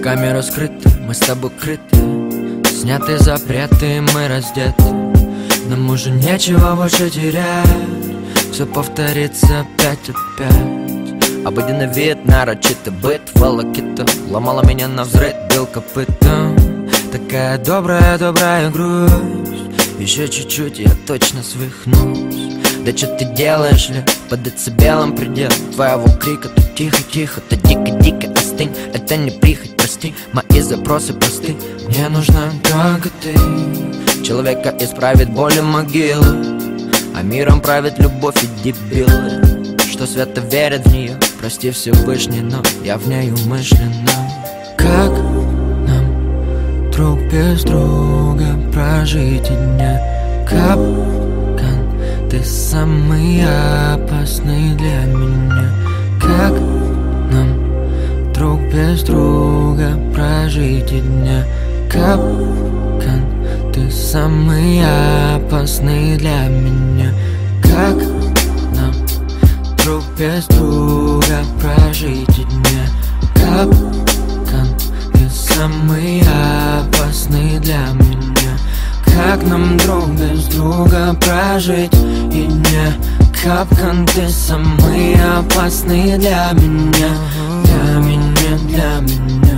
Камера скрыта, мы с тобой крыты, сняты запреты, мы раздеты. Нам уже нечего больше терять, все повторится опять. Обыденный вид, нарочито быт, волокита ломала меня навзрыд, бил копытом. Такая добрая грусть, еще чуть-чуть, я точно свихнусь. Да что ты делаешь ли, под децибелом предел твоего крика? Ты тихо, ты дико остынь, это не прихоть, прости. Мои запросы просты, мне нужна только ты. Человека исправит боль и могилы, а миром правит любовь и дебилы, что свято верят в нее. Прости Всевышний, но я в ней умышленно. Как нам друг без друга прожить и дня? Капкан, ты самый опасный для меня. Как нам друг без друга прожить и дня? Капкан, ты самый опасный для меня. Как нам друг без друга прожить и дня? Капкан, ты самый опасный для меня. Как нам друг без друга прожить и дня? Капкан, ты самый опасный для меня. Для меня.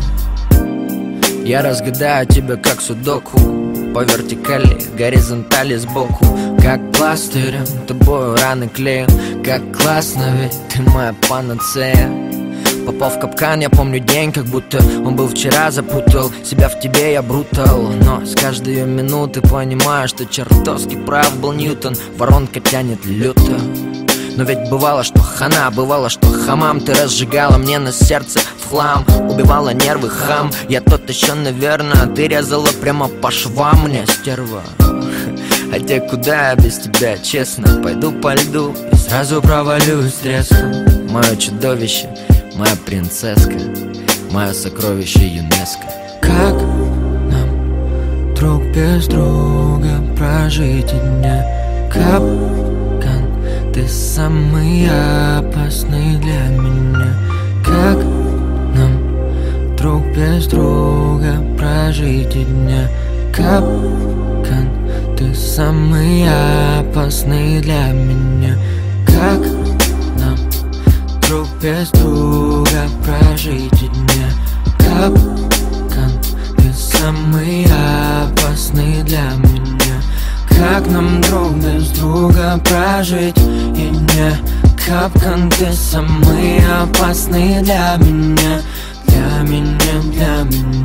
Я разгадаю тебя как судоку, по вертикали, горизонтали сбоку. Как пластырем тобою раны клею. Как классно, ведь ты моя панацея. Попал в капкан, я помню день, как будто он был вчера. Запутал себя в тебе, я брутал, но с каждой минуты понимаю, что чертовски прав был Ньютон. Воронка тянет люто. Но ведь бывало, что хана, бывало, что хамам. Ты разжигала мне на сердце в хлам, убивала нервы, хам. Я тот еще, наверное, ты резала прямо по швам мне, стерва. Хотя куда я без тебя, честно? Пойду по льду и сразу провалюсь с треском. Мое чудовище, моя принцесска, мое сокровище ЮНЕСКО. Как нам друг без друга прожить и дня? Капкан, ты самый опасный для меня. Как нам друг без друга прожить и дня? Капкан, ты самый опасный для меня. Как нам друг без друга прожить и дня? Капкан, ты самый опасный для меня. Как нам друг без друга прожить и дня? Капкан, ты самый опасный для меня. Для меня.